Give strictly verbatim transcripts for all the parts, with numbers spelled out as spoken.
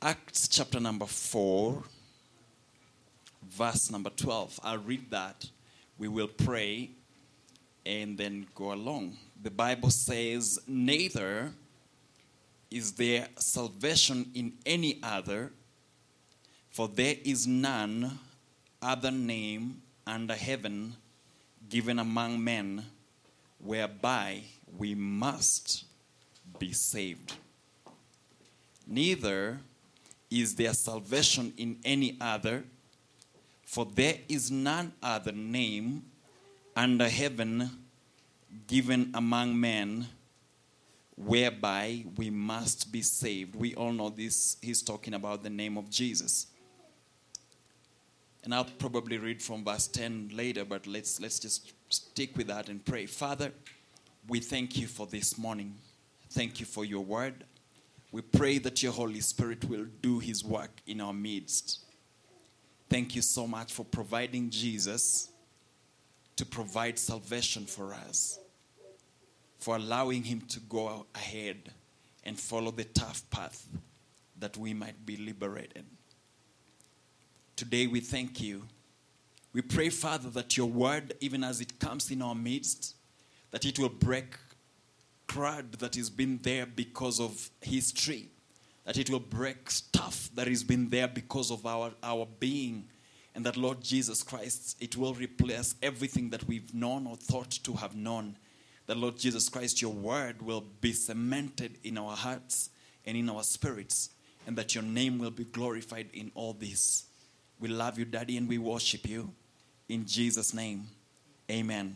Acts chapter number four, verse number twelve. I'll read that. We will pray and then go along. The Bible says, neither is there salvation in any other, for there is none other name under heaven given among men whereby we must be saved. Neither is there salvation in any other, for there is none other name under heaven given among men whereby we must be saved. We all know this. He's talking about the name of Jesus. And I'll probably read from verse ten later, but let's let's just stick with that and pray. Father, we thank you for this morning. Thank you for your word. We pray that your Holy Spirit will do his work in our midst. Thank you so much for providing Jesus to provide salvation for us, for allowing him to go ahead and follow the tough path that we might be liberated. Today we thank you. We pray, Father, that your word, even as it comes in our midst, that it will break crud that has been there because of history, that it will break stuff that has been there because of our, our being, and that, Lord Jesus Christ, it will replace everything that we've known or thought to have known. That, Lord Jesus Christ, your word will be cemented in our hearts and in our spirits, and that your name will be glorified in all this. We love you, Daddy, and we worship you. In Jesus' name, amen.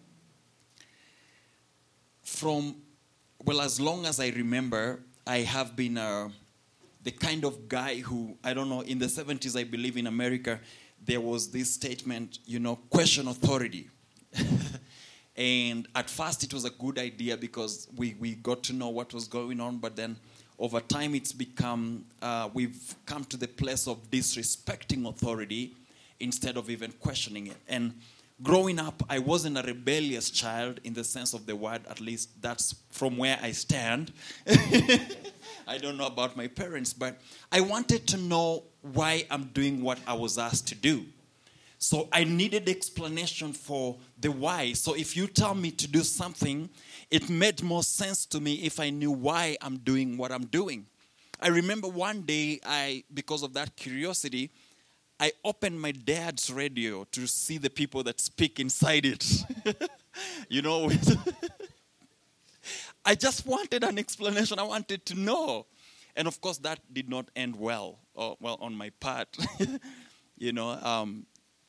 From, well, as long as I remember, I have been uh, the kind of guy who, I don't know, in the seventies, I believe in America, there was this statement, you know, question authority. And at first it was a good idea because we, we got to know what was going on, but then over time it's become, uh, we've come to the place of disrespecting authority instead of even questioning it. And growing up, I wasn't a rebellious child in the sense of the word, at least that's from where I stand. I don't know about my parents, but I wanted to know why I'm doing what I was asked to do. So I needed explanation for the why. So if you tell me to do something, it made more sense to me if I knew why I'm doing what I'm doing. I remember one day, I, because of that curiosity, I opened my dad's radio to see the people that speak inside it. You know, I just wanted an explanation. I wanted to know. And of course, that did not end well, or, well, on my part. You know, um,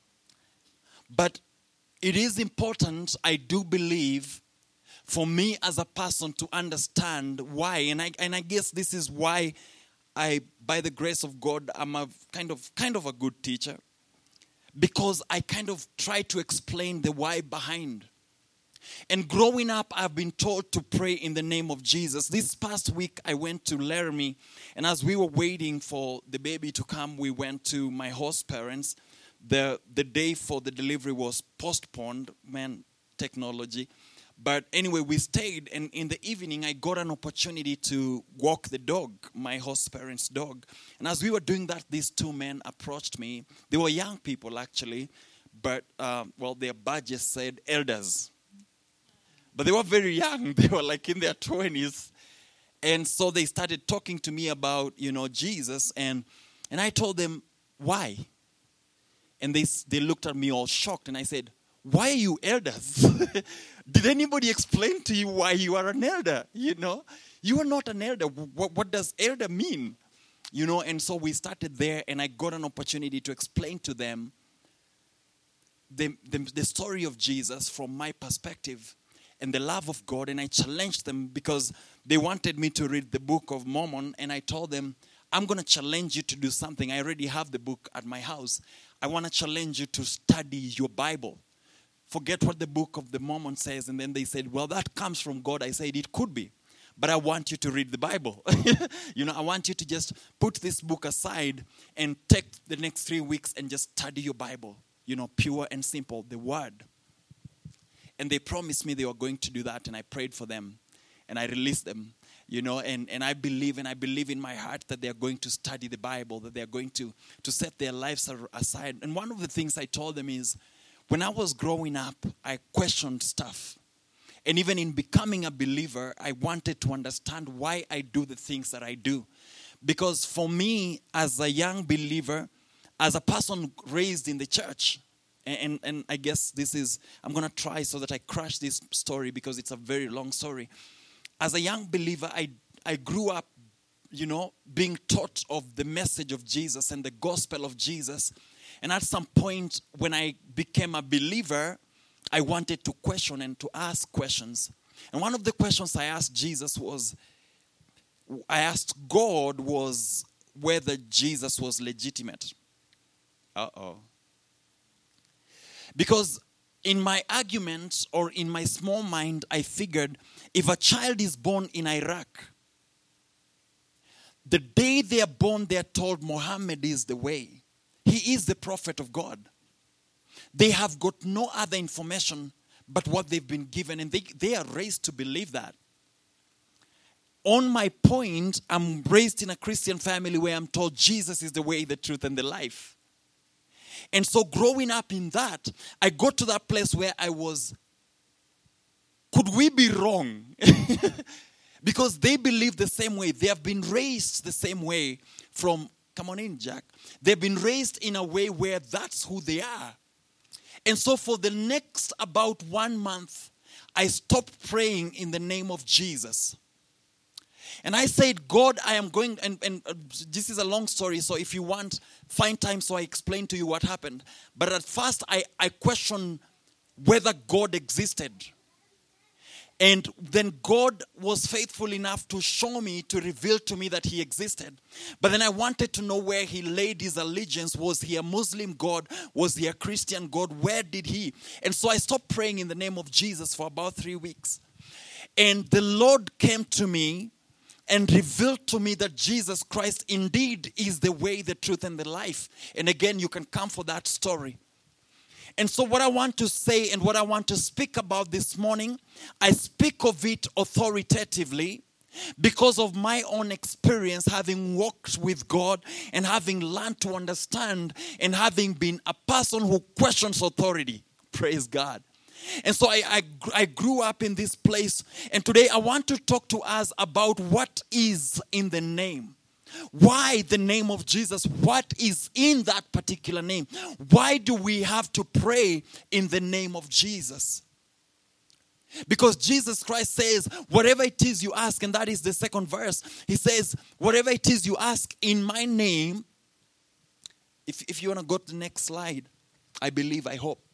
but it is important, I do believe, for me as a person to understand why. And I and I guess this is why I, by the grace of God, I'm a kind of kind of a good teacher. Because I kind of try to explain the why behind. And growing up, I've been told to pray in the name of Jesus. This past week, I went to Laramie. And as we were waiting for the baby to come, we went to my host parents. The, the day for the delivery was postponed, man, technology. But anyway, we stayed, and in the evening, I got an opportunity to walk the dog, my host parents' dog. And as we were doing that, these two men approached me. They were young people, actually, but, uh, well, their badges said elders. But they were very young. They were like in their twenties. And so they started talking to me about, you know, Jesus. And, and I told them, why? And they they looked at me all shocked, and I said, why are you elders? Did anybody explain to you why you are an elder? You know, you are not an elder. What, what does elder mean? You know, and so we started there, and I got an opportunity to explain to them the, the, the story of Jesus from my perspective and the love of God. And I challenged them because they wanted me to read the Book of Mormon, and I told them, I'm going to challenge you to do something. I already have the book at my house. I want to challenge you to study your Bible. Forget what the Book of the Mormon says. And then they said, well, that comes from God. I said, it could be. But I want you to read the Bible. You know, I want you to just put this book aside and take the next three weeks and just study your Bible. You know, pure and simple, the Word. And they promised me they were going to do that. And I prayed for them. And I released them. You know, and, and I believe, and I believe in my heart that they are going to study the Bible, that they are going to, to set their lives aside. And one of the things I told them is, when I was growing up, I questioned stuff. And even in becoming a believer, I wanted to understand why I do the things that I do. Because for me, as a young believer, as a person raised in the church, and, and, and I guess this is, I'm going to try so that I crush this story because it's a very long story. As a young believer, I, I grew up, you know, being taught of the message of Jesus and the gospel of Jesus. And at some point, when I became a believer, I wanted to question and to ask questions. And one of the questions I asked Jesus was, I asked God was whether Jesus was legitimate. Uh-oh. Because in my argument or in my small mind, I figured if a child is born in Iraq, the day they are born, they are told Muhammad is the way. He is the prophet of God. They have got no other information but what they've been given, and they, they are raised to believe that. On my point, I'm raised in a Christian family where I'm told Jesus is the way, the truth, and the life. And so growing up in that, I got to that place where I was, could we be wrong? Because they believe the same way. They have been raised the same way from, come on in, Jack. They've been raised in a way where that's who they are. And so for the next about one month, I stopped praying in the name of Jesus. And I said, God, I am going, and, and uh, this is a long story, so if you want, find time so I explain to you what happened. But at first, I, I questioned whether God existed. And then God was faithful enough to show me, to reveal to me that he existed. But then I wanted to know where he laid his allegiance. Was he a Muslim God? Was he a Christian God? Where did he? And so I stopped praying in the name of Jesus for about three weeks. And the Lord came to me and revealed to me that Jesus Christ indeed is the way, the truth, and the life. And again, you can come for that story. And so what I want to say and what I want to speak about this morning, I speak of it authoritatively because of my own experience, having walked with God and having learned to understand and having been a person who questions authority. Praise God. And so I, I, I grew up in this place. And today I want to talk to us about what is in the name. Why the name of Jesus? What is in that particular name? Why do we have to pray in the name of Jesus? Because Jesus Christ says, whatever it is you ask, and that is the second verse. He says, whatever it is you ask in my name. If, if you want to go to the next slide, I believe, I hope.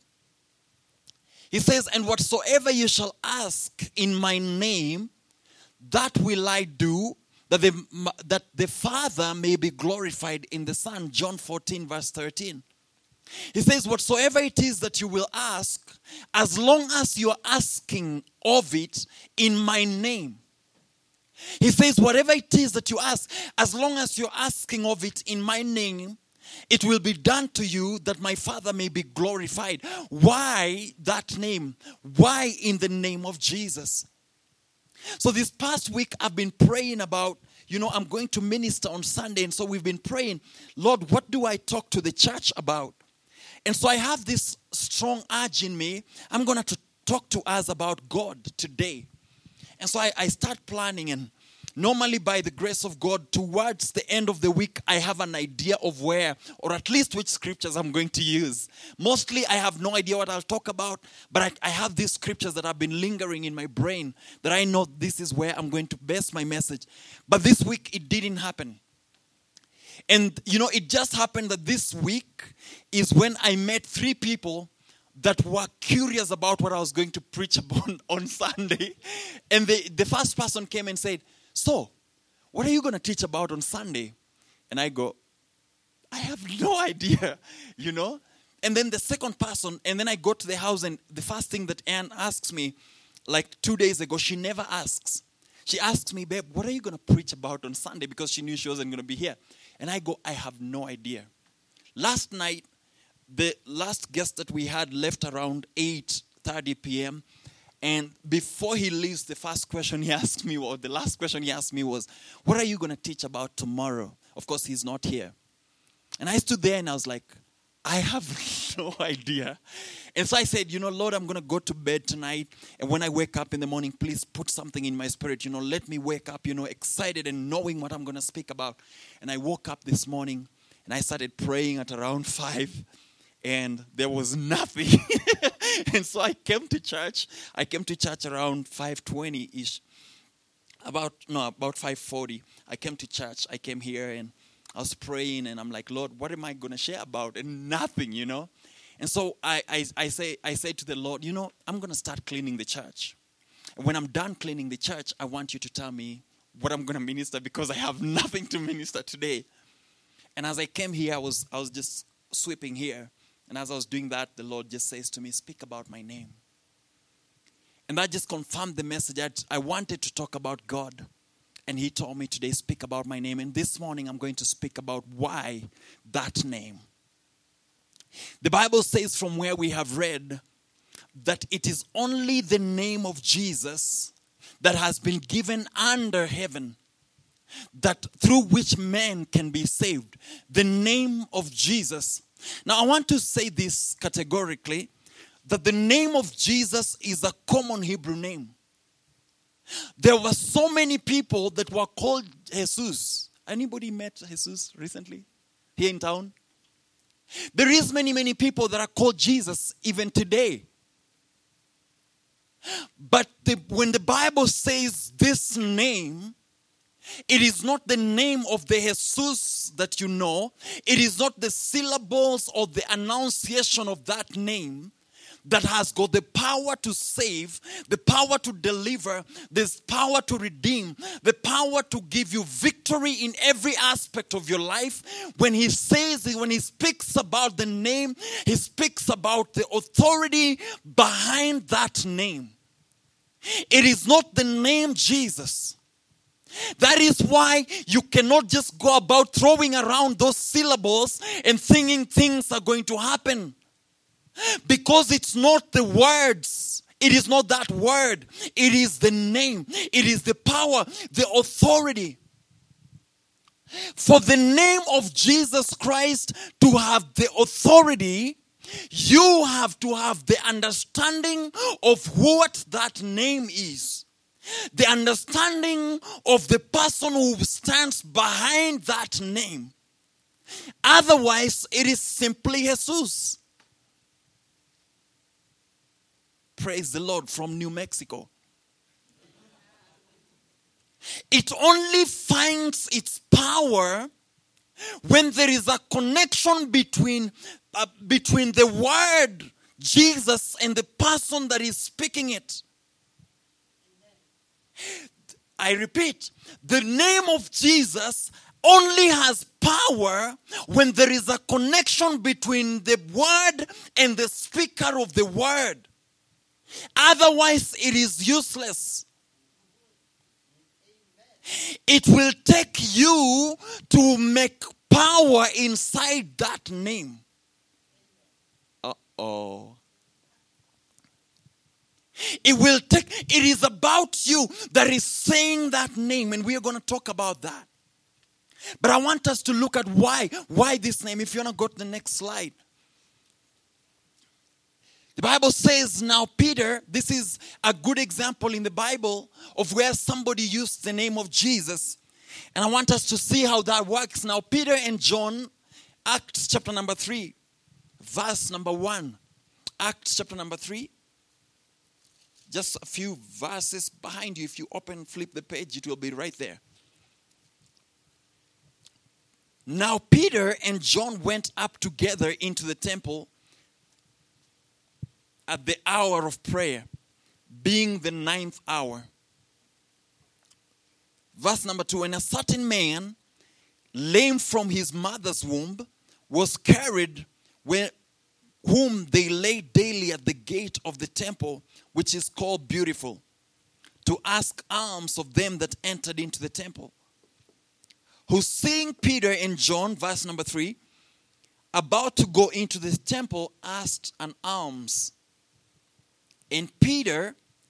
He says, and whatsoever you shall ask in my name, that will I do, that the, that the Father may be glorified in the Son. John fourteen, verse thirteen. He says, whatsoever it is that you will ask, as long as you are asking of it in my name. He says, whatever it is that you ask, as long as you're asking of it in my name, it will be done to you that my Father may be glorified. Why that name? Why in the name of Jesus? So this past week I've been praying about, you know, I'm going to minister on Sunday. And so we've been praying, Lord, what do I talk to the church about? And so I have this strong urge in me. I'm going to talk to us about God today. And so I, I start planning, and normally by the grace of God, towards the end of the week, I have an idea of where, or at least which scriptures I'm going to use. Mostly I have no idea what I'll talk about, but I, I have these scriptures that have been lingering in my brain that I know this is where I'm going to base my message. But this week it didn't happen. And you know, it just happened that this week is when I met three people that were curious about what I was going to preach about on Sunday. And they, the first person came and said, so, what are you going to teach about on Sunday? And I go, I have no idea, you know. And then the second person, and then I go to the house, and the first thing that Anne asks me, like two days ago, she never asks. She asks me, babe, what are you going to preach about on Sunday? Because she knew she wasn't going to be here. And I go, I have no idea. Last night, the last guest that we had left around eight thirty p.m., And before he leaves, the first question he asked me, or the last question he asked me was, what are you going to teach about tomorrow? Of course, he's not here. And I stood there and I was like, I have no idea. And so I said, you know, Lord, I'm going to go to bed tonight. And when I wake up in the morning, please put something in my spirit. You know, let me wake up, you know, excited and knowing what I'm going to speak about. And I woke up this morning and I started praying at around five. And there was nothing. And so I came to church. I came to church around five twenty-ish. About, no, about five forty. I came to church. I came here and I was praying and I'm like, Lord, what am I going to share about? And nothing, you know. And so I, I, I say, I say to the Lord, you know, I'm going to start cleaning the church. And when I'm done cleaning the church, I want you to tell me what I'm going to minister because I have nothing to minister today. And as I came here, I was, I was just sweeping here. And as I was doing that, the Lord just says to me, speak about my name. And that just confirmed the message that I wanted to talk about God. And he told me today, speak about my name. And this morning, I'm going to speak about why that name. The Bible says from where we have read that it is only the name of Jesus that has been given under heaven, that through which man can be saved. The name of Jesus. Now, I want to say this categorically, that the name of Jesus is a common Hebrew name. There were so many people that were called Jesus. Anybody met Jesus recently here in town? There is many, many people that are called Jesus even today. But the, when the Bible says this name, it is not the name of the Jesus that you know. It is not the syllables or the annunciation of that name that has got the power to save, the power to deliver, this power to redeem, the power to give you victory in every aspect of your life. When he says, when he speaks about the name, he speaks about the authority behind that name. It is not the name Jesus. That is why you cannot just go about throwing around those syllables and thinking things are going to happen. Because it's not the words. It is not that word. It is the name. It is the power, the authority. For the name of Jesus Christ to have the authority, you have to have the understanding of what that name is. The understanding of the person who stands behind that name. Otherwise, it is simply Jesus. Praise the Lord from New Mexico. It only finds its power when there is a connection between, uh, between the word Jesus and the person that is speaking it. I repeat, the name of Jesus only has power when there is a connection between the word and the speaker of the word. Otherwise, it is useless. It will take you to make power inside that name. Uh-oh. It will take, it is about you that is saying that name, and we are going to talk about that. But I want us to look at why. Why this name? If you want to go to the next slide. The Bible says now Peter, this is a good example in the Bible of where somebody used the name of Jesus. And I want us to see how that works. Now Peter and John, Acts chapter number three, verse number one. Acts chapter number three. Just a few verses behind you. If you open, flip the page, it will be right there. Now Peter and John went up together into the temple at the hour of prayer, being the ninth hour. Verse number two, and a certain man, lame from his mother's womb, was carried, where, whom they laid daily at the gate of the temple, which is called Beautiful, to ask alms of them that entered into the temple. Who, seeing Peter and John, verse number three, about to go into the temple, asked an alms. And Peter,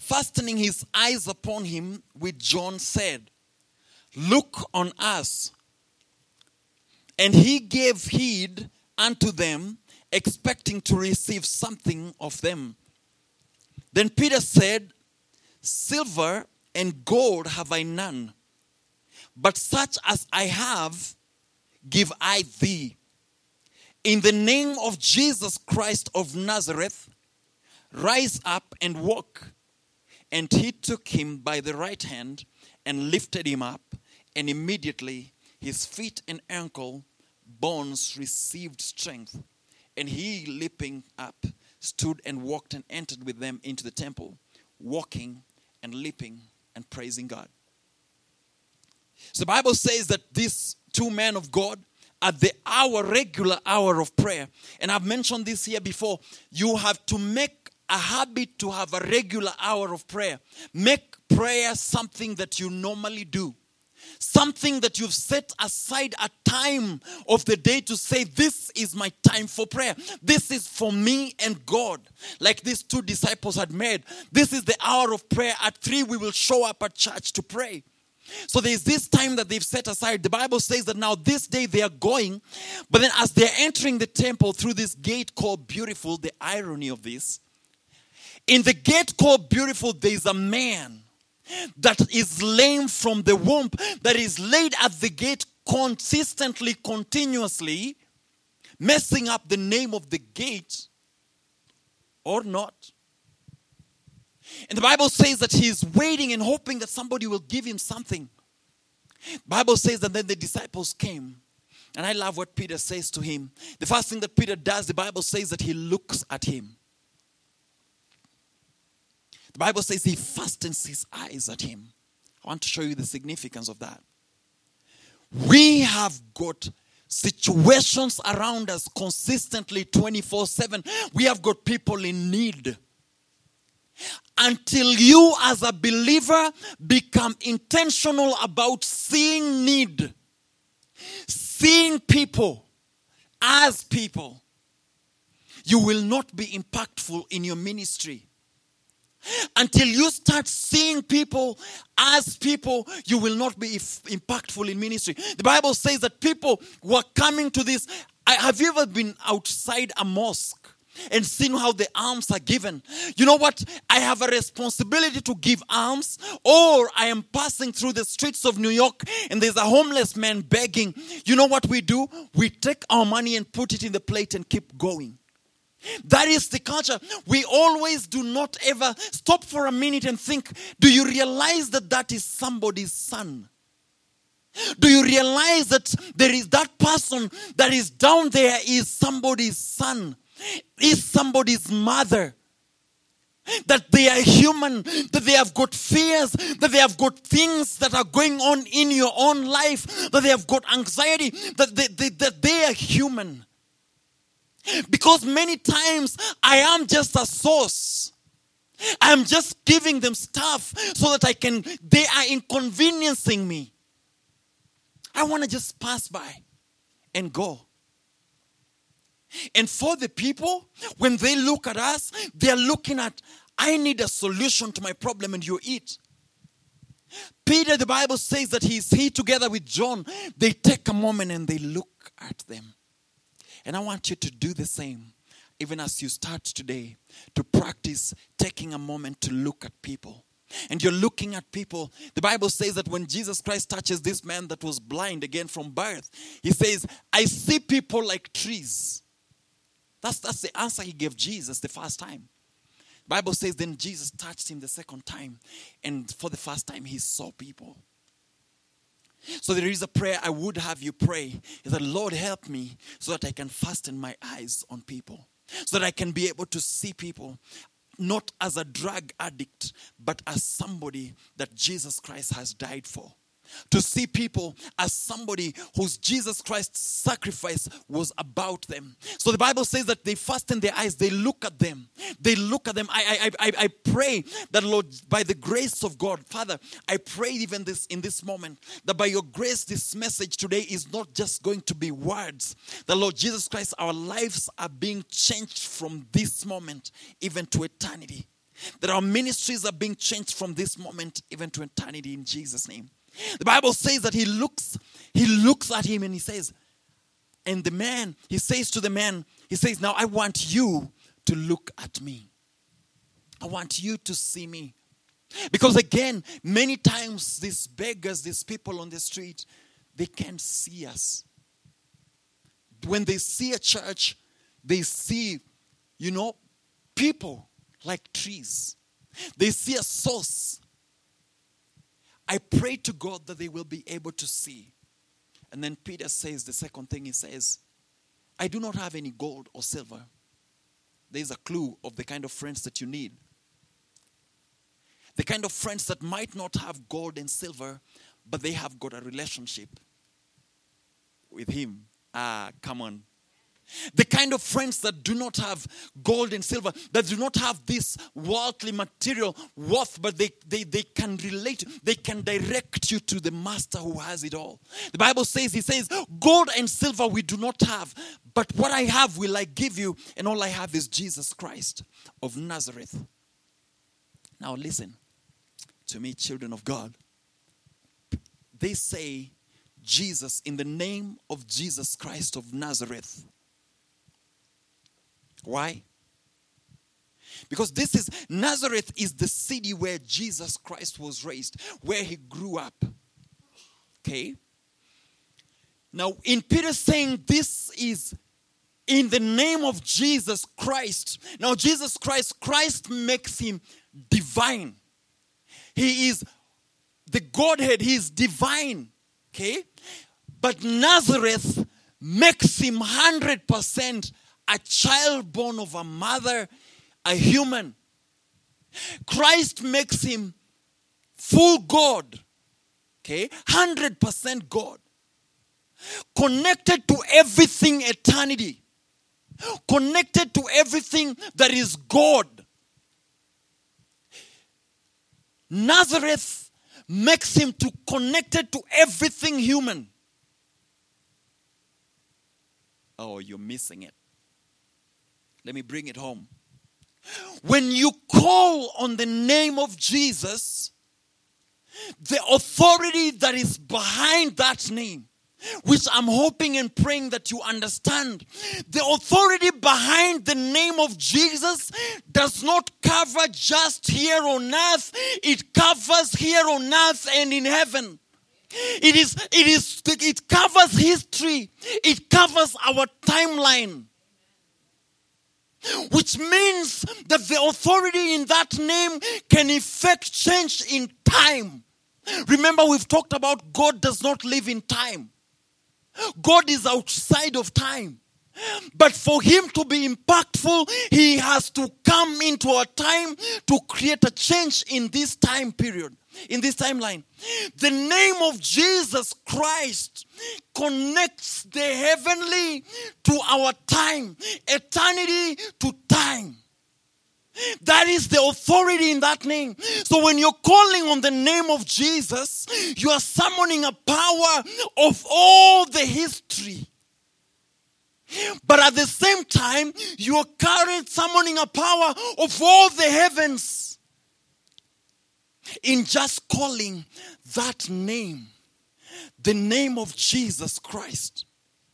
fastening his eyes upon him with John, said, "Look on us." And he gave heed unto them, expecting to receive something of them. Then Peter said, "Silver and gold have I none, but such as I have give I thee. In the name of Jesus Christ of Nazareth, rise up and walk." And he took him by the right hand and lifted him up, and immediately his feet and ankle bones received strength. And he, leaping up, stood and walked and entered with them into the temple, walking and leaping and praising God. So the Bible says that these two men of God, at the hour, regular hour of prayer, and I've mentioned this here before, you have to make a habit to have a regular hour of prayer. Make prayer something that you normally do. Something that you've set aside a time of the day to say, this is my time for prayer. This is for me and God. Like these two disciples had made. This is the hour of prayer. At three, we will show up at church to pray. So there's this time that they've set aside. The Bible says that now this day they are going. But then as they're entering the temple through this gate called Beautiful, the irony of this, in the gate called Beautiful, there is a man that is lame from the womb, that is laid at the gate consistently, continuously, messing up the name of the gate or not. And the Bible says that he is waiting and hoping that somebody will give him something. The Bible says that then the disciples came. And I love what Peter says to him. The first thing that Peter does, the Bible says that he looks at him. The Bible says he fastens his eyes at him. I want to show you the significance of that. We have got situations around us consistently twenty-four seven. We have got people in need. Until you as a believer become intentional about seeing need, seeing people as people, you will not be impactful in your ministry. Until you start seeing people as people, you will not be if impactful in ministry. The Bible says that people who are coming to this. I, have you ever been outside a mosque and seen how the alms are given? You know what? I have a responsibility to give alms, or I am passing through the streets of New York and there's a homeless man begging. You know what we do? We take our money and put it in the plate and keep going. That is the culture. We always do not ever stop for a minute and think, do you realize that that is somebody's son? Do you realize that there is that person that is down there is somebody's son, is somebody's mother? That they are human, that they have got fears, that they have got things that are going on in your own life, that they have got anxiety, that they, they, that they are human. Because many times I am just a source. I am just giving them stuff so that I can, they are inconveniencing me. I want to just pass by and go. And for the people, when they look at us, they are looking at, I need a solution to my problem, and you eat. Peter, the Bible says that he's here together with John. They take a moment and they look at them. And I want you to do the same, even as you start today, to practice taking a moment to look at people. And you're looking at people. The Bible says that when Jesus Christ touches this man that was blind again from birth, he says, I see people like trees. That's, that's the answer he gave Jesus the first time. The Bible says then Jesus touched him the second time, and for the first time he saw people. So there is a prayer I would have you pray, is that Lord, help me so that I can fasten my eyes on people, so that I can be able to see people not as a drug addict, but as somebody that Jesus Christ has died for. To see people as somebody whose Jesus Christ's sacrifice was about them. So the Bible says that they fasten their eyes, they look at them. They look at them. I, I, I, I pray that, Lord, by the grace of God, Father, I pray even this in this moment, that by your grace, this message today is not just going to be words. That, Lord Jesus Christ, our lives are being changed from this moment even to eternity. that our ministries are being changed from this moment even to eternity in Jesus' name. The Bible says that he looks, he looks at him and he says, and the man, he says to the man, he says, now I want you to look at me. I want you to see me. Because again, many times these beggars, these people on the street, they can't see us. When they see a church, they see, you know, people like trees. They see a source. I pray to God that they will be able to see. And then Peter says, the second thing he says, I do not have any gold or silver. There's a clue of the kind of friends that you need. The kind of friends that might not have gold and silver, but they have got a relationship with him. Ah, come on. The kind of friends that do not have gold and silver, that do not have this worldly material worth, but they, they, they can relate, they can direct you to the master who has it all. The Bible says, he says, gold and silver we do not have, but what I have will I give you, and all I have is Jesus Christ of Nazareth. Now listen to me, children of God. They say Jesus, in the name of Jesus Christ of Nazareth. Why? Because this is, Nazareth is the city where Jesus Christ was raised, where he grew up. Okay? Now, in Peter saying this is in the name of Jesus Christ. Now, Jesus Christ, Christ makes him divine. He is the Godhead, he is divine. Okay? But Nazareth makes him one hundred percent a child born of a mother, a human. Christ makes him full God. Okay? one hundred percent God. Connected to everything eternity. Connected to everything that is God. Nazareth makes him to connected to everything human. Oh, you're missing it. Let me bring it home. When you call on the name of Jesus, the authority that is behind that name, which I'm hoping and praying that you understand, the authority behind the name of Jesus does not cover just here on earth. It covers here on earth and in heaven. It is, it is, it covers history. It covers our timeline. Which means that the authority in that name can effect change in time. Remember, we've talked about God does not live in time. God is outside of time. But for him to be impactful, he has to come into a time to create a change in this time period, in this timeline. The name of Jesus Christ connects the heavenly to our time, eternity to time. That is the authority in that name. So when you're calling on the name of Jesus, you are summoning a power of all the history. But at the same time, you are currently summoning a power of all the heavens. In just calling that name, the name of Jesus Christ.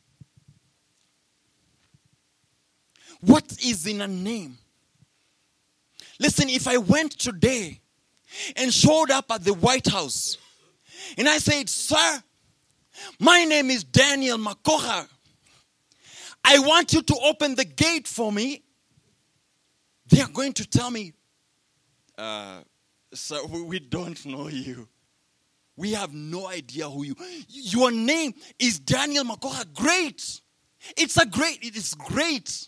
What is in a name? Listen, if I went today and showed up at the White House and I said, sir, my name is Daniel Makoha. I want you to open the gate for me. They are going to tell me, uh, sir, we don't know you. We have no idea who you are. Your name is Daniel Makoha. Great. It's a great, it is great.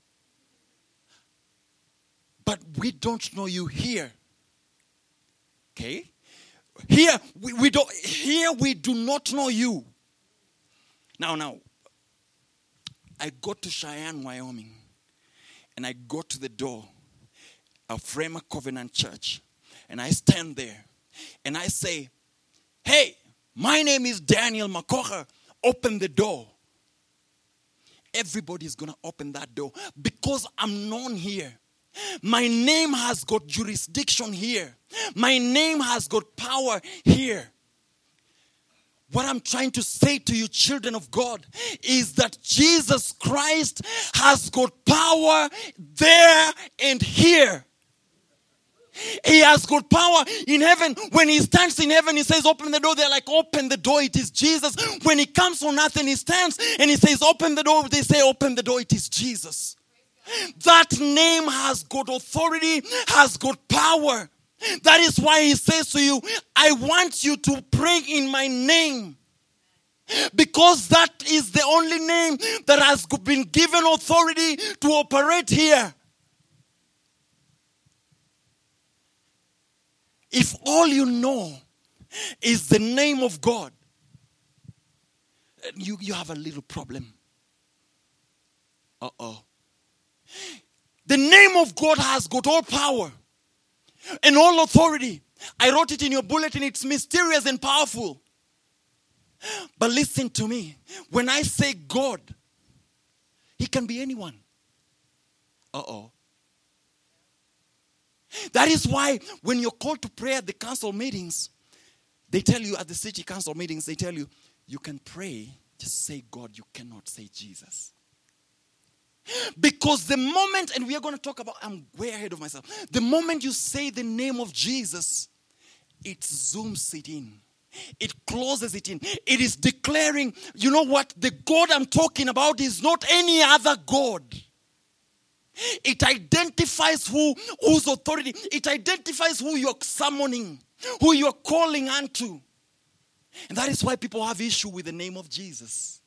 But we don't know you here. Okay? Here we, we don't here we do not know you. Now, now, I go to Cheyenne, Wyoming, and I go to the door of Rhema Covenant Church, and I stand there, and I say, hey, my name is Daniel Makoha. Open the door. Everybody's going to open that door because I'm known here. My name has got jurisdiction here. My name has got power here. What I'm trying to say to you, children of God, is that Jesus Christ has got power there and here. He has got power in heaven. When he stands in heaven, he says, open the door. They're like, open the door. It is Jesus. When he comes on earth and he stands and he says, open the door. They say, open the door. It is Jesus. That name has got authority, has got power. That is why he says to you, I want you to pray in my name. Because that is the only name that has been given authority to operate here. If all you know is the name of God, you, you have a little problem. Uh-oh. The name of God has got all power and all authority. I wrote it in your bulletin. It's mysterious and powerful. But listen to me. When I say God, he can be anyone. Uh-oh. That is why when you're called to pray at the council meetings, they tell you at the city council meetings, they tell you, you can pray, just say God, you cannot say Jesus. Because the moment, and we are going to talk about, I'm way ahead of myself. The moment you say the name of Jesus, it zooms it in. It closes it in. It is declaring, you know what? The God I'm talking about is not any other God. It identifies who, whose authority. It identifies who you're summoning, who you're calling unto. And that is why people have issue with the name of Jesus.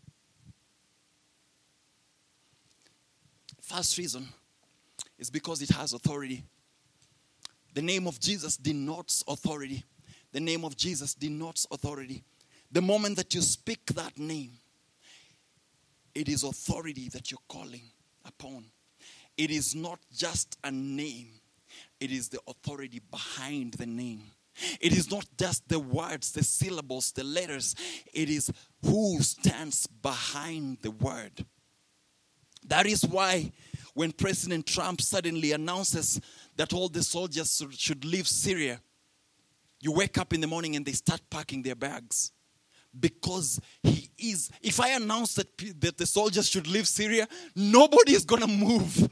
First reason is because it has authority. The name of Jesus denotes authority. The name of Jesus denotes authority. The moment that you speak that name, it is authority that you're calling upon. It is not just a name. It is the authority behind the name. It is not just the words, the syllables, the letters. It is who stands behind the word. That is why when President Trump suddenly announces that all the soldiers should leave Syria, you wake up in the morning and they start packing their bags. Because he is, if I announce that, that the soldiers should leave Syria, nobody is going to move.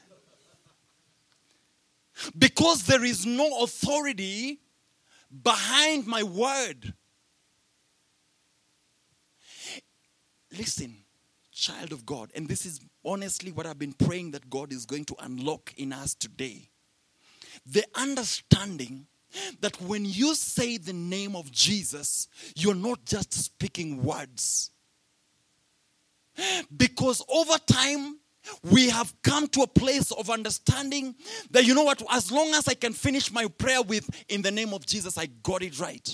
Because there is no authority behind my word. Listen, child of God, and this is honestly what I've been praying that God is going to unlock in us today. The understanding that when you say the name of Jesus, you're not just speaking words. Because over time, we have come to a place of understanding that, you know what, as long as I can finish my prayer with, in the name of Jesus, I got it right.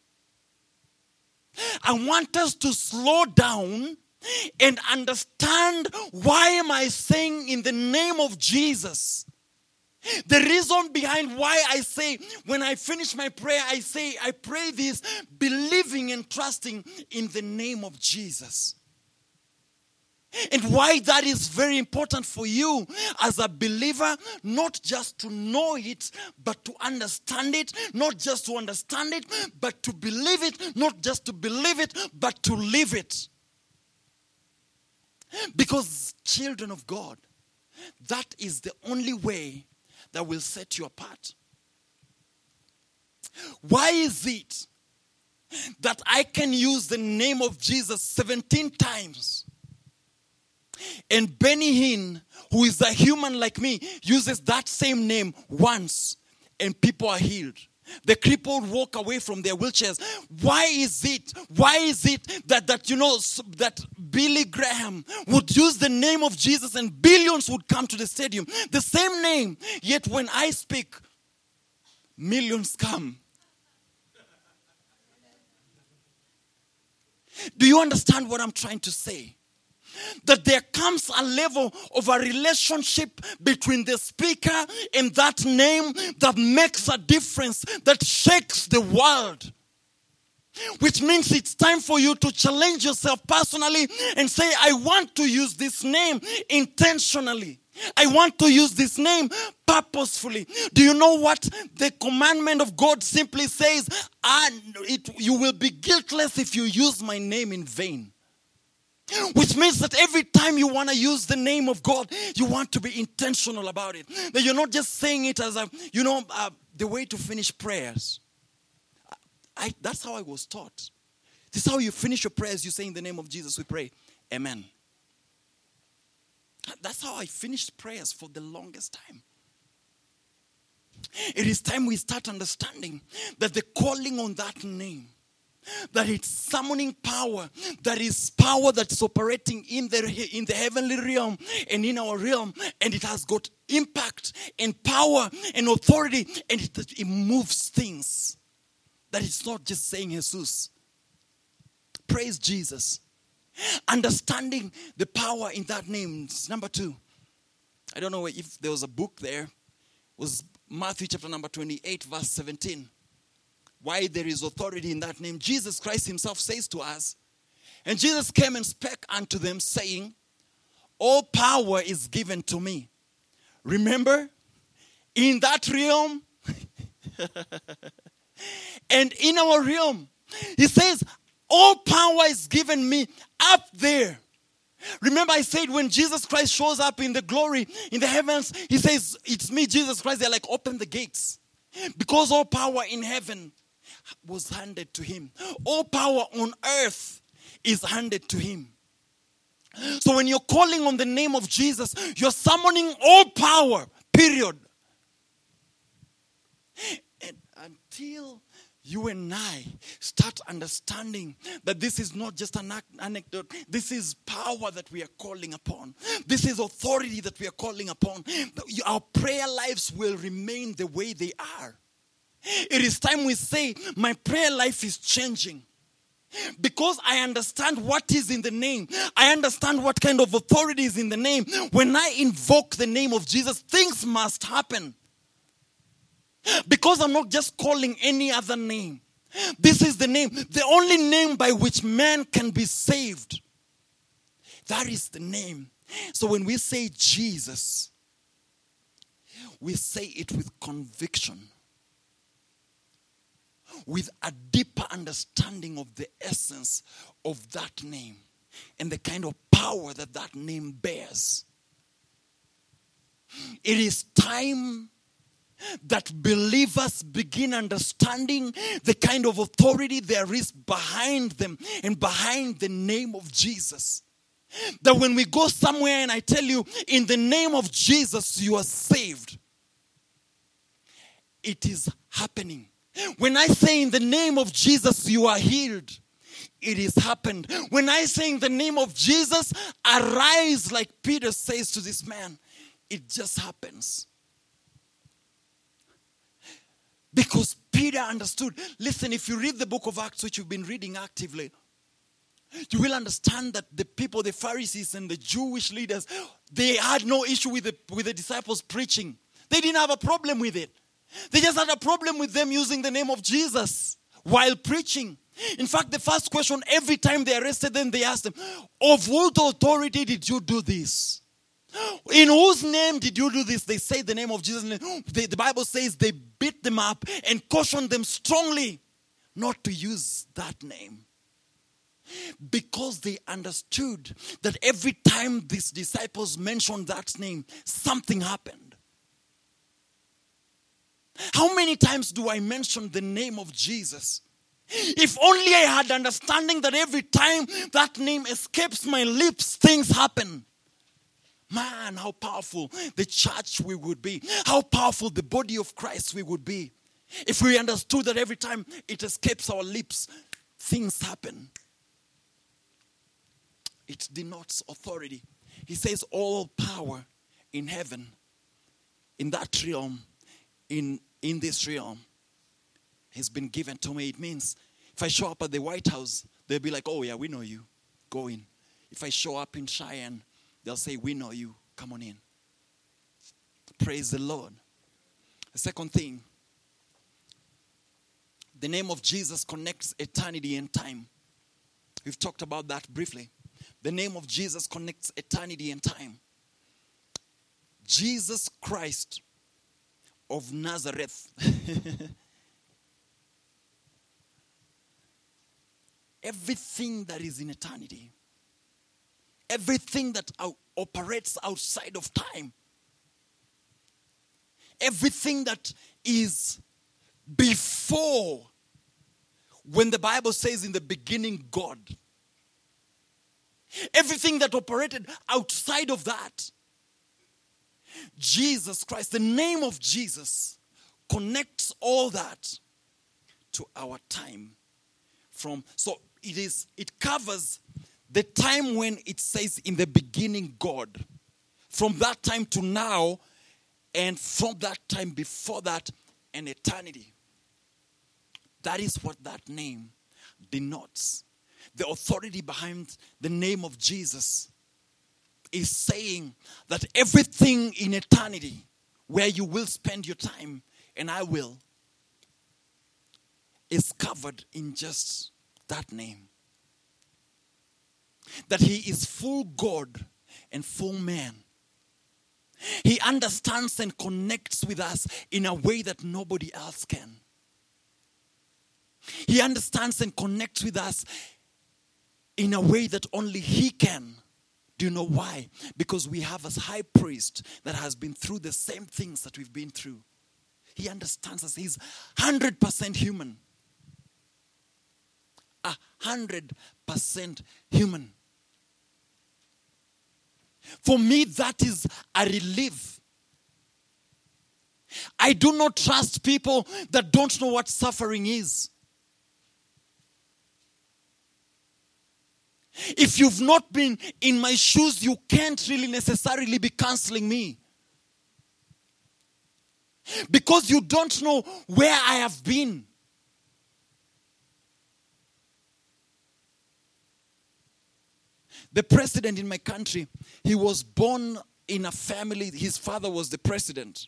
I want us to slow down and understand, why am I saying in the name of Jesus? The reason behind why I say, when I finish my prayer, I say, I pray this believing and trusting in the name of Jesus. And why that is very important for you as a believer, not just to know it, but to understand it. Not just to understand it, but to believe it. Not just to believe it, but to live it. Because, children of God, that is the only way that will set you apart. Why is it that I can use the name of Jesus seventeen times, and Benny Hinn, who is a human like me, uses that same name once, and people are healed? The crippled walk away from their wheelchairs. Why is it? Why is it that, that you know that Billy Graham would use the name of Jesus and billions would come to the stadium? The same name. Yet when I speak, millions come. Do you understand what I'm trying to say? That there comes a level of a relationship between the speaker and that name that makes a difference, that shakes the world. Which means it's time for you to challenge yourself personally and say, I want to use this name intentionally. I want to use this name purposefully. Do you know what the commandment of God simply says? And it, you will be guiltless if you use my name in vain. Which means that every time you want to use the name of God, you want to be intentional about it. That you're not just saying it as a, you know, uh, the way to finish prayers. I, that's how I was taught. This is how you finish your prayers. You say, in the name of Jesus we pray. Amen. That's how I finished prayers for the longest time. It is time we start understanding that the calling on that name, that it's summoning power, that is power that's operating in the, in the heavenly realm and in our realm, and it has got impact and power and authority, and it, it moves things. That it's not just saying Jesus. Praise Jesus. Understanding the power in that name. Number two. I don't know if there was a book there. It was Matthew chapter number twenty-eight, verse seventeen. Why there is authority in that name. Jesus Christ himself says to us, and Jesus came and spake unto them, saying, all power is given to me. Remember, in that realm, and in our realm, he says, all power is given me up there. Remember I said when Jesus Christ shows up in the glory, in the heavens, he says, it's me, Jesus Christ. They're like, open the gates. Because all power in heaven was handed to him. All power on earth is handed to him. So when you're calling on the name of Jesus, you're summoning all power, period. And until you and I start understanding that this is not just an anecdote. This is power that we are calling upon. This is authority that we are calling upon. Our prayer lives will remain the way they are. It is time we say, my prayer life is changing. Because I understand what is in the name. I understand what kind of authority is in the name. When I invoke the name of Jesus, things must happen. Because I'm not just calling any other name. This is the name. The only name by which man can be saved. That is the name. So when we say Jesus, we say it with conviction. With a deeper understanding of the essence of that name. And the kind of power that that name bears. It is time that believers begin understanding the kind of authority there is behind them and behind the name of Jesus. That when we go somewhere and I tell you, in the name of Jesus, you are saved. It is happening. When I say in the name of Jesus, you are healed. It is happened. When I say in the name of Jesus, arise, like Peter says to this man, it just happens. Because Peter understood. Listen, if you read the book of Acts, which you've been reading actively, you will understand that the people, the Pharisees and the Jewish leaders, they had no issue with the, with the disciples preaching. They didn't have a problem with it. They just had a problem with them using the name of Jesus while preaching. In fact, the first question, every time they arrested them, they asked them, of what authority did you do this? In whose name did you do this? They say the name of Jesus. The, the Bible says they beat them up and cautioned them strongly not to use that name. Because they understood that every time these disciples mentioned that name, something happened. How many times do I mention the name of Jesus? If only I had understanding that every time that name escapes my lips, things happen. Man, how powerful the church we would be. How powerful the body of Christ we would be. If we understood that every time it escapes our lips, things happen. It denotes authority. He says all power in heaven, in that realm, in, in this realm, has been given to me. It means if I show up at the White House, they'll be like, oh yeah, we know you. Go in. If I show up in Cheyenne, they'll say, we know you. Come on in. Praise the Lord. The second thing, the name of Jesus connects eternity and time. We've talked about that briefly. The name of Jesus connects eternity and time. Jesus Christ of Nazareth. Everything that is in eternity, everything that out- operates outside of time, everything that is before, when the Bible says in the beginning God, everything that operated outside of that, Jesus Christ, the name of Jesus, connects all that to our time. From so it is it covers the time when it says in the beginning God, from that time to now, and from that time before that, and eternity. That is what that name denotes. The authority behind the name of Jesus is saying that everything in eternity, where you will spend your time, and I will, is covered in just that name. That he is full God and full man. He understands and connects with us in a way that nobody else can. He understands and connects with us in a way that only he can. Do you know why? Because we have a high priest that has been through the same things that we've been through. He understands us. He's one hundred percent human. A hundred percent human. For me, that is a relief. I do not trust people that don't know what suffering is. If you've not been in my shoes, you can't really necessarily be counseling me. Because you don't know where I have been. The president in my country, he was born in a family, his father was the president.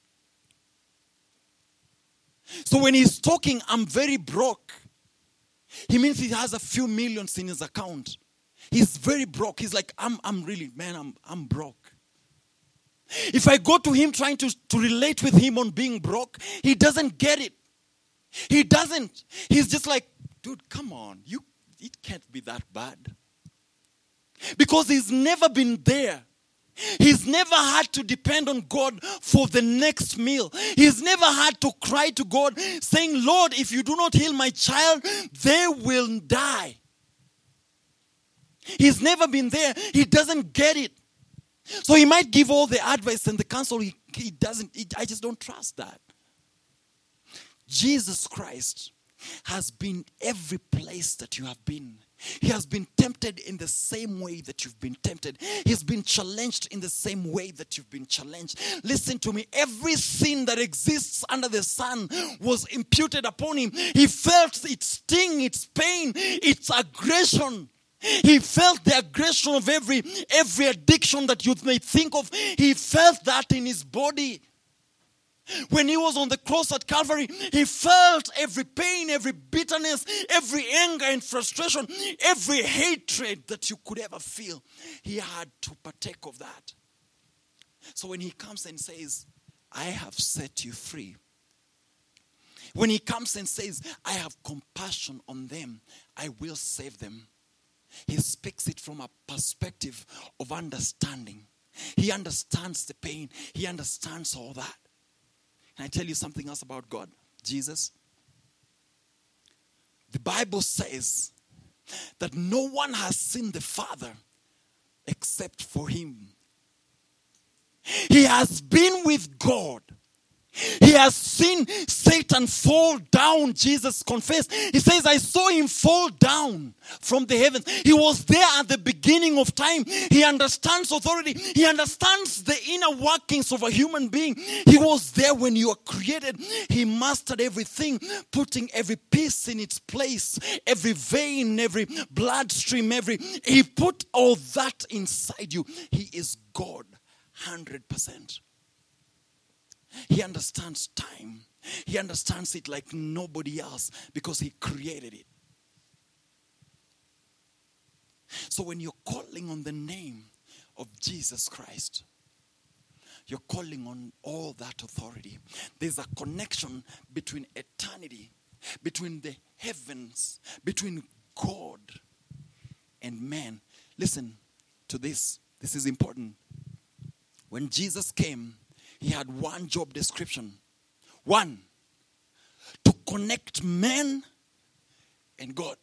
So when he's talking, I'm very broke, he means he has a few millions in his account. He's very broke. He's like, I'm I'm really, man, I'm I'm broke. If I go to him trying to, to relate with him on being broke, he doesn't get it. He doesn't. He's just like, dude, come on. You it can't be that bad. Because he's never been there. He's never had to depend on God for the next meal. He's never had to cry to God saying, Lord, if you do not heal my child, they will die. He's never been there. He doesn't get it. So he might give all the advice and the counsel. He, he doesn't. He, I just don't trust that. Jesus Christ has been every place that you have been. He has been tempted in the same way that you've been tempted. He's been challenged in the same way that you've been challenged. Listen to me. Every sin that exists under the sun was imputed upon him. He felt its sting, its pain, its aggression. He felt the aggression of every, every addiction that you may think of. He felt that in his body. When he was on the cross at Calvary, he felt every pain, every bitterness, every anger and frustration, every hatred that you could ever feel. He had to partake of that. So when he comes and says, I have set you free. When he comes and says, I have compassion on them, I will save them. He speaks it from a perspective of understanding. He understands the pain. He understands all that. Can I tell you something else about God? Jesus. The Bible says that no one has seen the Father except for him. He has been with God. He has seen Satan fall down. Jesus confessed. He says, I saw him fall down from the heavens. He was there at the beginning of time. He understands authority. He understands the inner workings of a human being. He was there when you were created. He mastered everything, putting every piece in its place, every vein, every bloodstream, every... He put all that inside you. He is God, one hundred percent. He understands time. He understands it like nobody else because he created it. So when you're calling on the name of Jesus Christ, you're calling on all that authority. There's a connection between eternity, between the heavens, between God and man. Listen to this. This is important. When Jesus came, he had one job description. One, to connect man and God.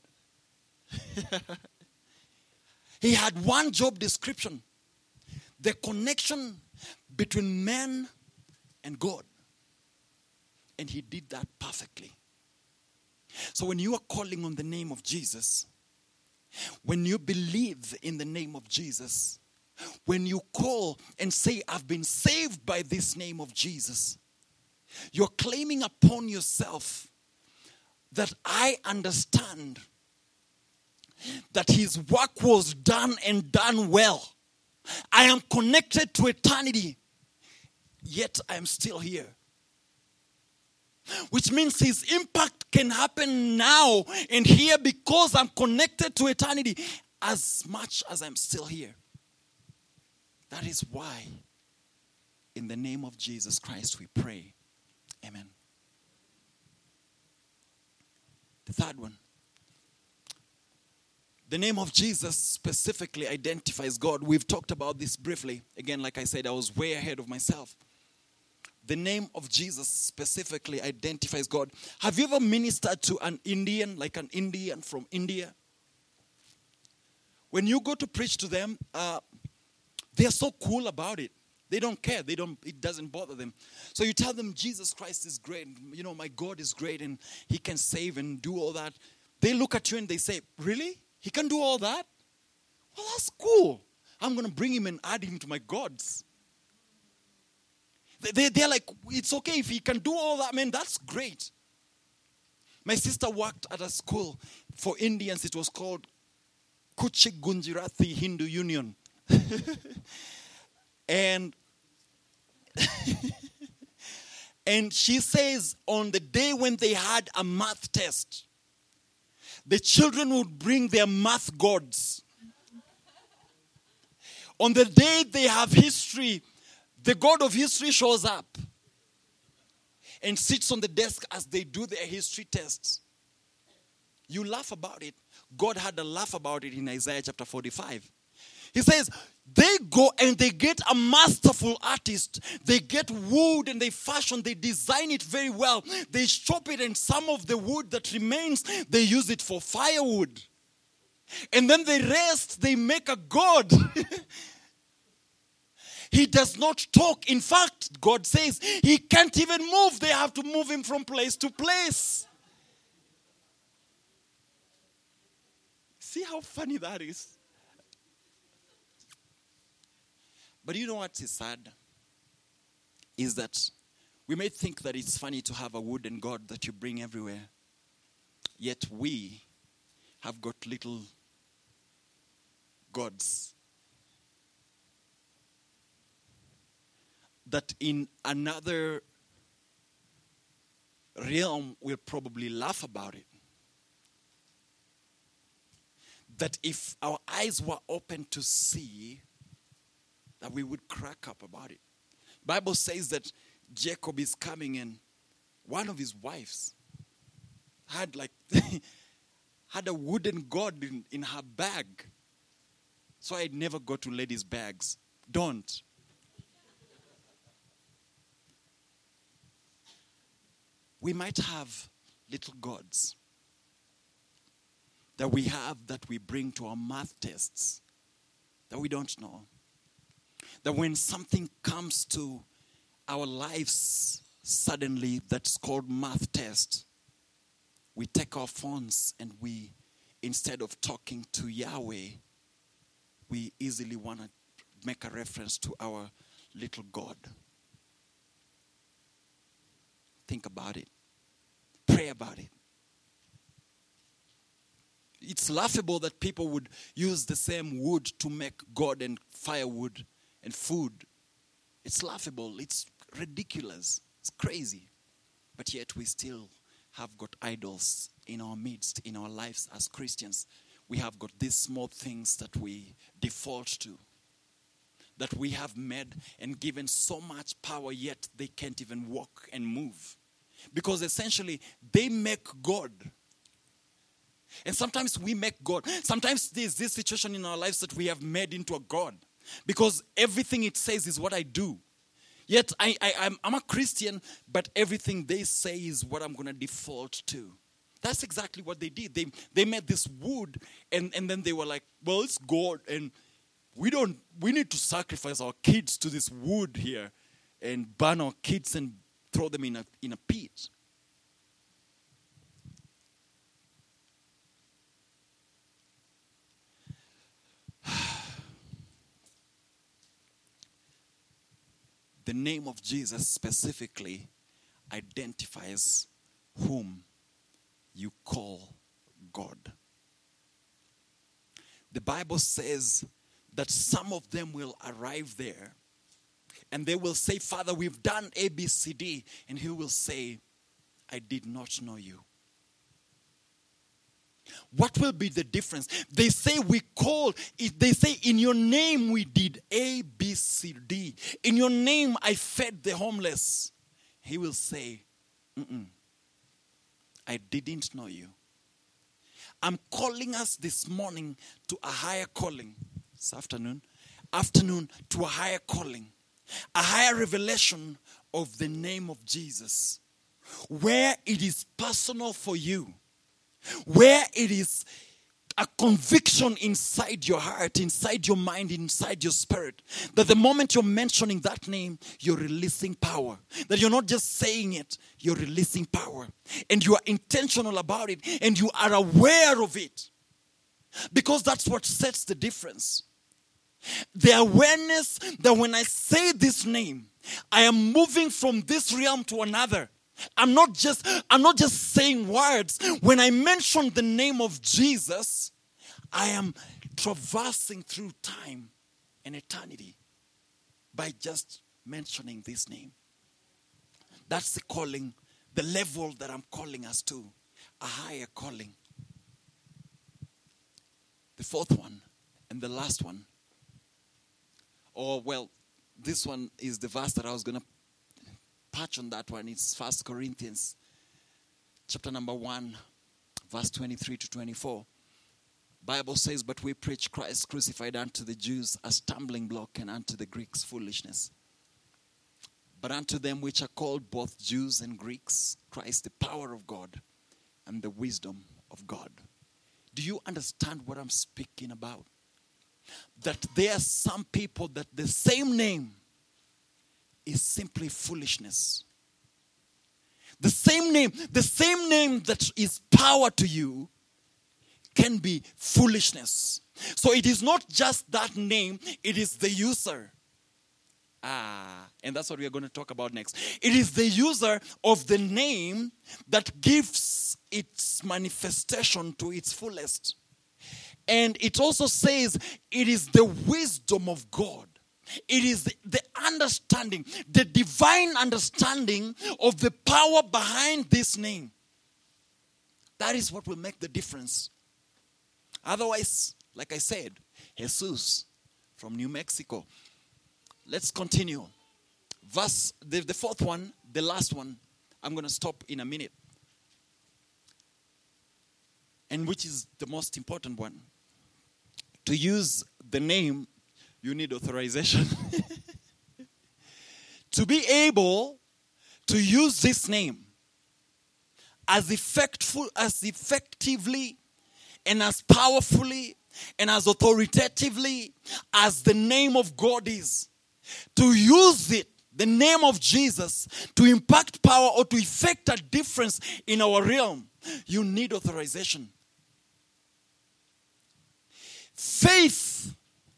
He had one job description. The connection between man and God. And he did that perfectly. So when you are calling on the name of Jesus, when you believe in the name of Jesus, when you call and say, I've been saved by this name of Jesus, you're claiming upon yourself that I understand that his work was done and done well. I am connected to eternity, yet I am still here. Which means his impact can happen now and here because I'm connected to eternity as much as I'm still here. That is why, in the name of Jesus Christ, we pray. Amen. The third one. The name of Jesus specifically identifies God. We've talked about this briefly. Again, like I said, I was way ahead of myself. The name of Jesus specifically identifies God. Have you ever ministered to an Indian, like an Indian from India? When you go to preach to them, uh, they're so cool about it. They don't care. They don't. It doesn't bother them. So you tell them Jesus Christ is great. You know, my God is great and he can save and do all that. They look at you and they say, really? He can do all that? Well, that's cool. I'm going to bring him and add him to my gods. They, they, they're like, it's okay if he can do all that, man, that's great. My sister worked at a school for Indians. It was called Kuchik Gunjarathi Hindu Union. and and she says on the day when they had a math test, the children would bring their math gods. On the day they have history, the God of history shows up and sits on the desk as they do their history tests. You laugh about it. God had a laugh about it in Isaiah chapter forty-five. He says, they go and they get a masterful artist. They get wood and they fashion, they design it very well. They chop it and some of the wood that remains, they use it for firewood. And then the rest, they make a god. He does not talk. In fact, God says he can't even move. They have to move him from place to place. See how funny that is? But you know what is sad? Is that we may think that it's funny to have a wooden god that you bring everywhere. Yet we have got little gods that in another realm will probably laugh about it. That if our eyes were open to see, that we would crack up about it. Bible says that Jacob is coming and one of his wives had like had a wooden god in, in her bag. So I never go to ladies' bags. Don't. We might have little gods that we have that we bring to our math tests that we don't know. That when something comes to our lives suddenly that's called math test, we take our phones and we, instead of talking to Yahweh, we easily want to make a reference to our little God. Think about it. Pray about it. It's laughable that people would use the same wood to make God and firewood and food. It's laughable. It's ridiculous. It's crazy. But yet we still have got idols in our midst, in our lives as Christians. We have got these small things that we default to. that we have made and given so much power, yet they can't even walk and move. Because essentially, they make God. And sometimes we make God. Sometimes there's this situation in our lives that we have made into a God. Because everything it says is what I do. Yet I, I, I'm, I'm a Christian, but everything they say is what I'm going to default to. That's exactly what they did. They they made this wood, and, and then they were like, well, it's God, and we don't, we need to sacrifice our kids to this wood here and burn our kids and throw them in a in a pit. The name of Jesus specifically identifies whom you call God. The Bible says that some of them will arrive there and they will say, Father, we've done A, B, C, D. And he will say, I did not know you. What will be the difference? They say we called, they say in your name we did A, B, C, D. In your name I fed the homeless. He will say, Mm-mm, I didn't know you. I'm calling us this morning to a higher calling. This afternoon. Afternoon to a higher calling. A higher revelation of the name of Jesus. Where it is personal for you. Where it is a conviction inside your heart, inside your mind, inside your spirit. That the moment you're mentioning that name, you're releasing power. That you're not just saying it, you're releasing power. And you are intentional about it. And you are aware of it. Because that's what sets the difference. The awareness that when I say this name, I am moving from this realm to another. I'm not just I'm not just saying words. When I mention the name of Jesus, I am traversing through time and eternity by just mentioning this name. That's the calling, the level that I'm calling us to, a higher calling. The fourth one and the last one, or well, this one is the verse that I was going to touch on that one. It's First Corinthians chapter number one, verse twenty-three to twenty-four. Bible says, but we preach Christ crucified unto the Jews a stumbling block, and unto the Greeks foolishness. But unto them which are called both Jews and Greeks, Christ the power of God and the wisdom of God. Do you understand what I'm speaking about? That there are some people that the same name is simply foolishness. The same name, the same name that is power to you can be foolishness. So it is not just that name, it is the user. Ah, and that's what we are going to talk about next. It is the user of the name that gives its manifestation to its fullest. And it also says it is the wisdom of God. It is the understanding, the divine understanding of the power behind this name. That is what will make the difference. Otherwise, like I said, Jesus from New Mexico. Let's continue. Verse, the, the fourth one, the last one, I'm going to stop in a minute. And which is the most important one. To use the name, you need authorization. To be able to use this name as effectful, as effectively, and as powerfully, and as authoritatively as the name of God is. To use it, the name of Jesus, to impact power or to effect a difference in our realm, you need authorization. Faith.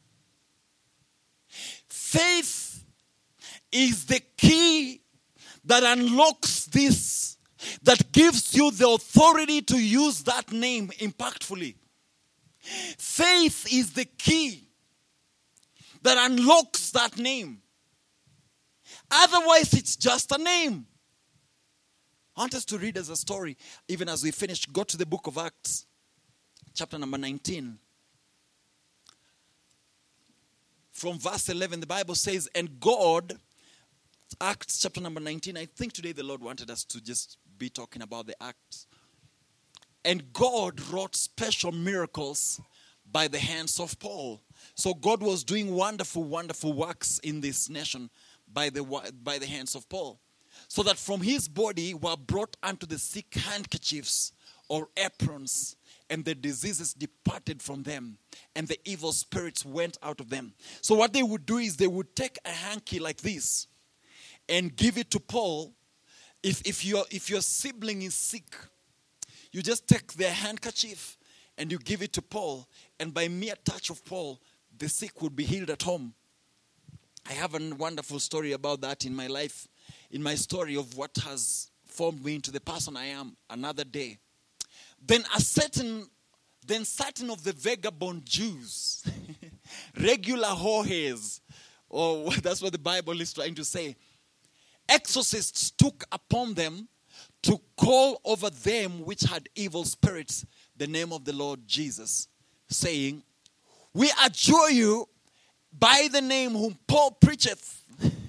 Faith is the key that unlocks this, that gives you the authority to use that name impactfully. Faith is the key that unlocks that name. Otherwise, it's just a name. I want us to read as a story, even as we finish. Go to the book of Acts, chapter number nineteen. from verse eleven, the Bible says, and God, Acts chapter number nineteen, I think today the Lord wanted us to just be talking about the Acts. And God wrought special miracles by the hands of Paul. So God was doing wonderful, wonderful works in this nation by the, by the hands of Paul. So that from his body were brought unto the sick handkerchiefs or aprons, and the diseases departed from them, and the evil spirits went out of them. So what they would do is they would take a hanky like this and give it to Paul. If, if, your, if your sibling is sick, you just take their handkerchief and you give it to Paul, and by mere touch of Paul, the sick would be healed at home. I have a wonderful story about that in my life, in my story of what has formed me into the person I am another day. Then a certain, then certain of the vagabond Jews, regular whoreheads, or that's what the Bible is trying to say, exorcists took upon them to call over them which had evil spirits the name of the Lord Jesus, saying, we adjure you by the name whom Paul preacheth.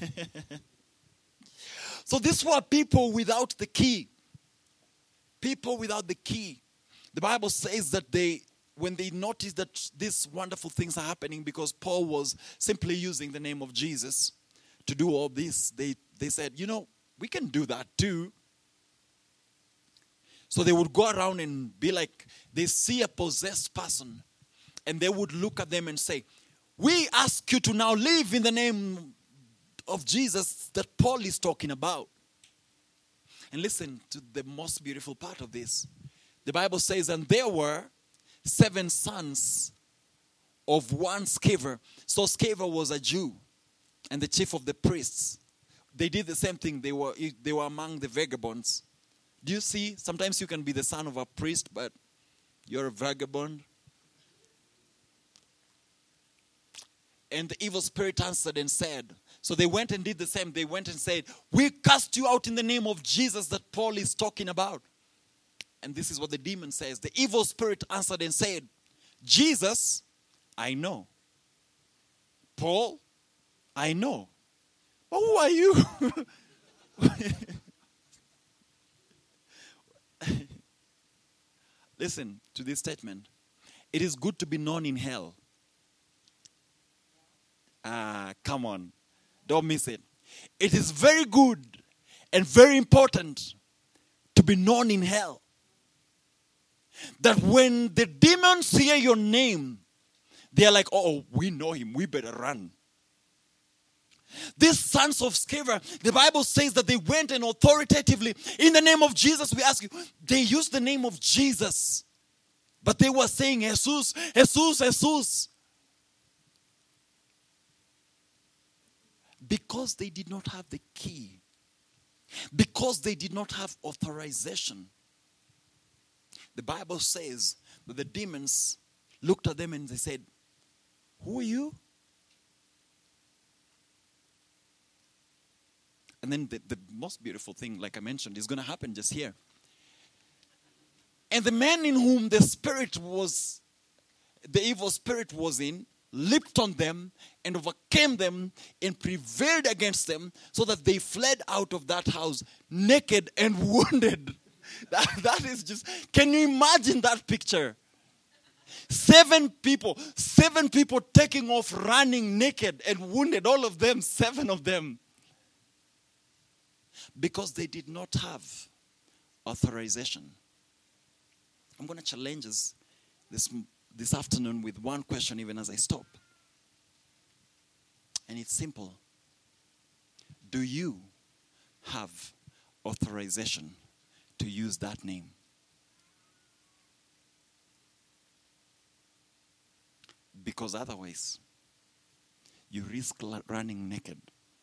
So these were people without the key. People without the key. The Bible says that they, when they noticed that these wonderful things are happening because Paul was simply using the name of Jesus to do all this, they, they said, you know, we can do that too. So they would go around and be like, they see a possessed person, and they would look at them and say, we ask you to now live in the name of Jesus that Paul is talking about. And listen to the most beautiful part of this. The Bible says, and there were seven sons of one Sceva. So Sceva was a Jew and the chief of the priests. They did the same thing. They were, they were among the vagabonds. Do you see? Sometimes you can be the son of a priest, but you're a vagabond. And the evil spirit answered and said, so they went and did the same. They went and said, we cast you out in the name of Jesus that Paul is talking about. And this is what the demon says. The evil spirit answered and said, Jesus, I know. Paul, I know. But who are you? Listen to this statement. It is good to be known in hell. Ah, come on. Don't miss it. It is very good and very important to be known in hell. That when the demons hear your name, they are like, oh, we know him. We better run. These sons of Sceva, the Bible says that they went and authoritatively, in the name of Jesus, we ask you, they used the name of Jesus. But they were saying, Jesus, Jesus, Jesus. Because they did not have the key. Because they did not have authorization. The Bible says that the demons looked at them and they said, who are you? And then the, the most beautiful thing, like I mentioned, is going to happen just here. And the man in whom the spirit was, the evil spirit was in, leaped on them and overcame them and prevailed against them so that they fled out of that house naked and wounded. That, that is just, can you imagine that picture? Seven people, seven people taking off, running naked and wounded, all of them, seven of them. Because they did not have authorization. I'm going to challenge us this, this afternoon with one question even as I stop. And it's simple. Do you have authorization to use that name? Because otherwise, you risk running naked.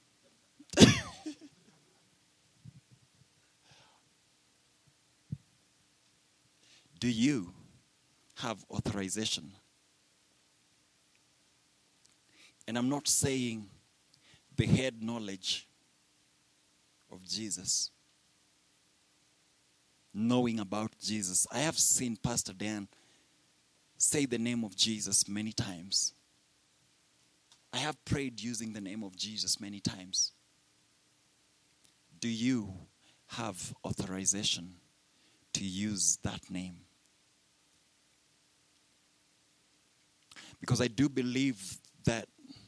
Do you have authorization? And I'm not saying the head knowledge of Jesus. Knowing about Jesus. I have seen Pastor Dan say the name of Jesus many times. I have have prayed using the name of Jesus many times. Do you have authorization to use that name? Because I do believe that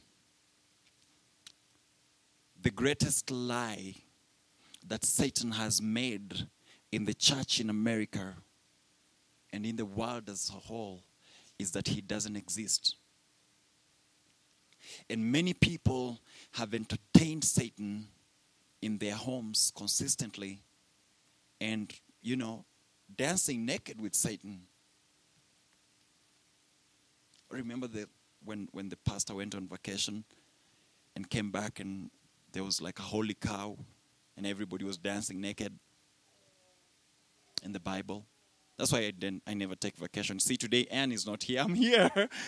the greatest lie that Satan has made in the church in America and in the world as a whole is that he doesn't exist. And many people have entertained Satan in their homes consistently and, you know, dancing naked with Satan. Remember the when, when the pastor went on vacation and came back and there was like a holy cow and everybody was dancing naked in the Bible? That's why I didn't I never take vacation. See, today Anne is not here. I'm here.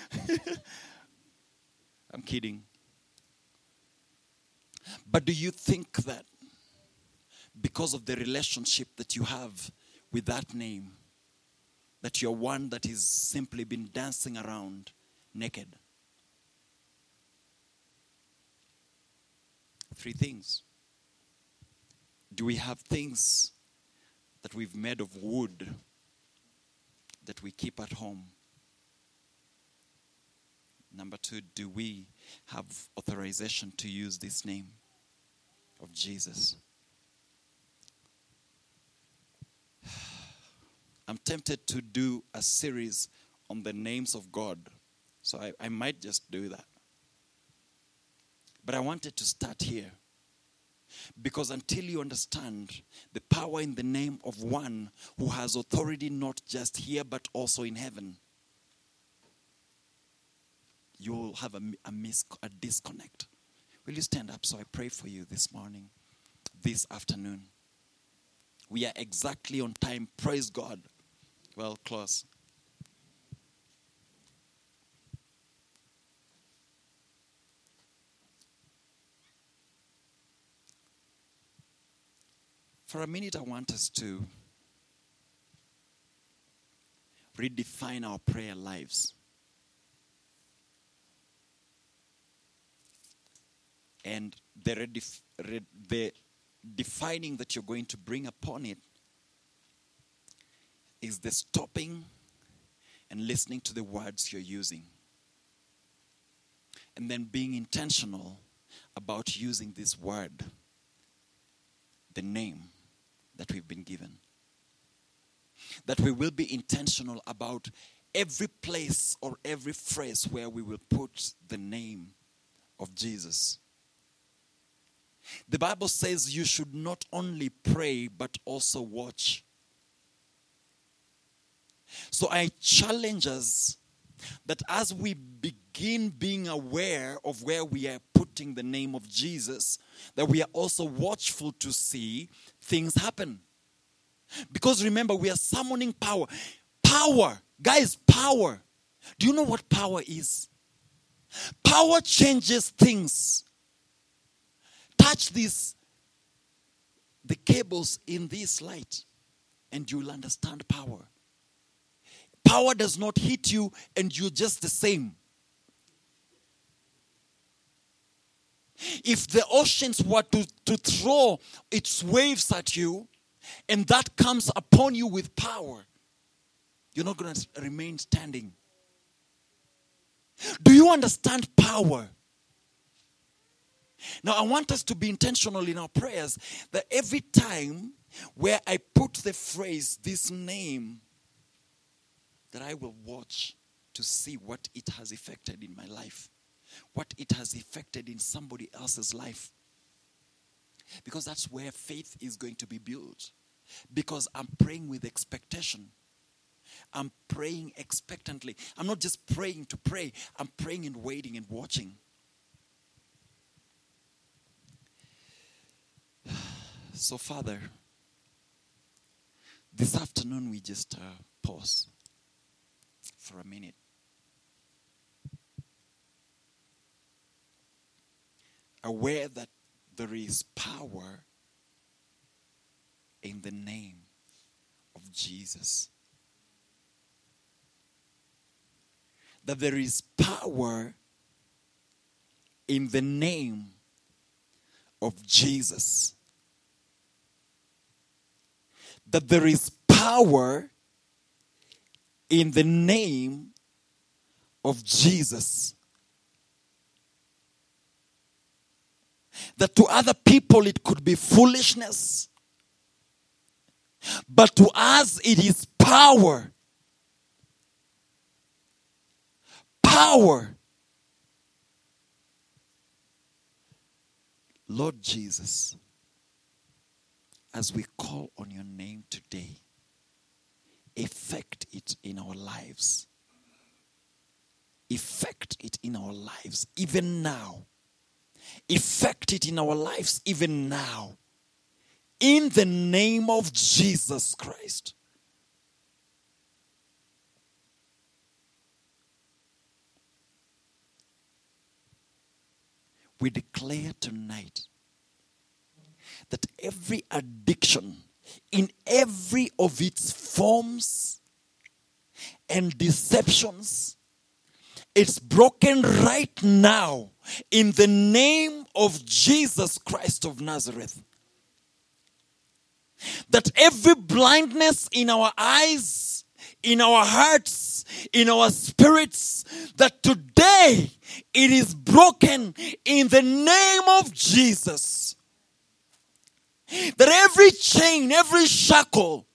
I'm kidding. But do you think that because of the relationship that you have with that name, that you're one that is simply been dancing around naked? Three things. Do we have things that we've made of wood that we keep at home? Number two, do we have authorization to use this name of Jesus? I'm tempted to do a series on the names of God. So I, I might just do that. But I wanted to start here. Because until you understand the power in the name of one who has authority not just here but also in heaven, you will have a, a, mis- a disconnect. Will you stand up so I pray for you this morning, this afternoon? We are exactly on time. Praise God. Well, close. For a minute, I want us to redefine our prayer lives. And the, redef- re- the defining that you're going to bring upon it is the stopping and listening to the words you're using. And then being intentional about using this word, the name that we've been given. That we will be intentional about every place or every phrase where we will put the name of Jesus. The Bible says you should not only pray but also watch. So I challenge us that as we begin being aware of where we are putting the name of Jesus, that we are also watchful to see things happen. Because remember, we are summoning power. Power. Guys, power. Do you know what power is? Power changes things. Touch this, the cables in this light, and you'll understand power. Power does not hit you and you're just the same. If the oceans were to, to throw its waves at you, and that comes upon you with power, you're not going to remain standing. Do you understand power? Now, I want us to be intentional in our prayers that every time where I put the phrase, this name, that I will watch to see what it has affected in my life, what it has affected in somebody else's life. Because that's where faith is going to be built. Because I'm praying with expectation. I'm praying expectantly. I'm not just praying to pray. I'm praying and waiting and watching. So, Father, this afternoon we just uh, pause for a minute. Aware that there is power in the name of Jesus. That there is power in the name of Jesus. That there is power in the name of Jesus. That to other people it could be foolishness, but to us it is power. Power. Lord Jesus, as we call on your name today, effect it in our lives. Effect it in our lives, even now. Effect it in our lives, even now. In the name of Jesus Christ. We declare tonight that every addiction in every of its forms and deceptions, it's broken right now in the name of Jesus Christ of Nazareth. That every blindness in our eyes, in our hearts, in our spirits, that today it is broken in the name of Jesus. That every chain, every shackle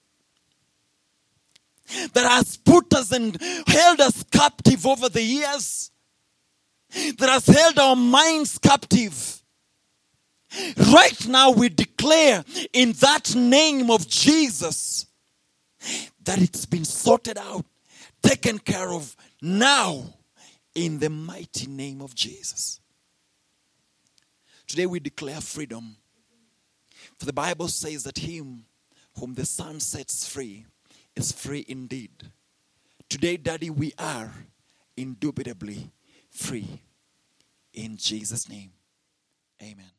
that has put us and held us captive over the years, that has held our minds captive, right now we declare in that name of Jesus that it's been sorted out, taken care of now in the mighty name of Jesus. Today we declare freedom. For the Bible says that him whom the Son sets free is free indeed. Today, Daddy, we are indubitably free. In Jesus' name, amen.